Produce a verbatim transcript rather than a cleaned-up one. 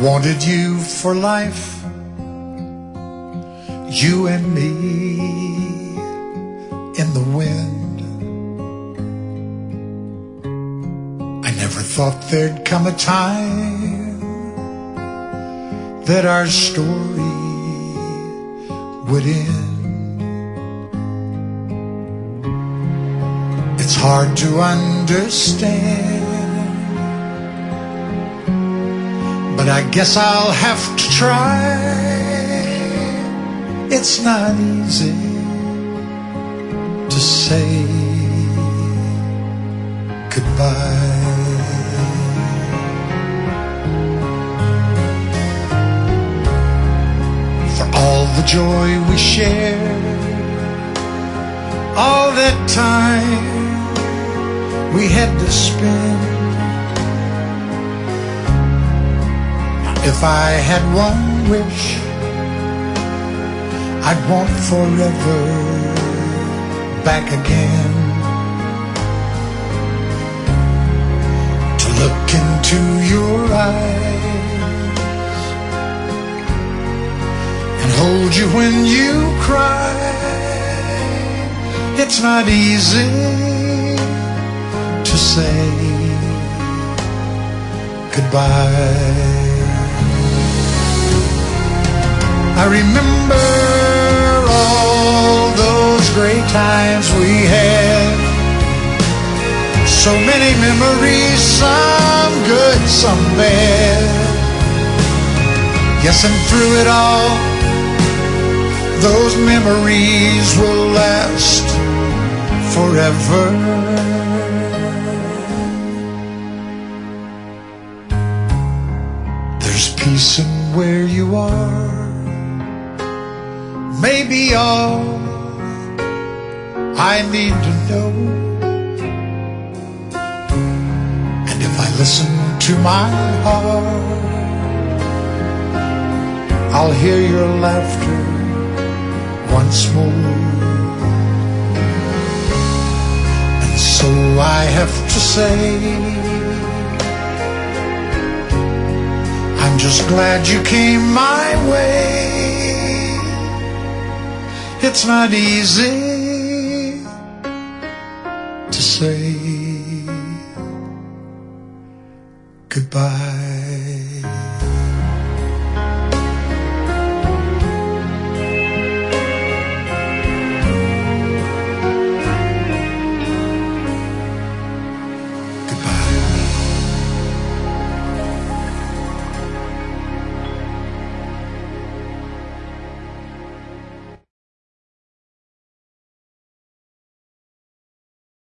wanted you for life, you and me in the wind. I never thought there'd come a time that our story would end. It's hard to understand, but I guess I'll have to try. It's not easy to say goodbye. For all the joy we shared, all that time we had to spend. If I had one wish, I'd want forever back again. To look into your eyes and hold you when you cry. It's not easy to say goodbye. I remember all those great times we had. So many memories, some good, some bad. Yes, and through it all, those memories will last forever. There's peace in where you are, maybe all I need to know. And if I listen to my heart, I'll hear your laughter once more. And so I have to say, I'm just glad you came my way. It's not easy to say goodbye.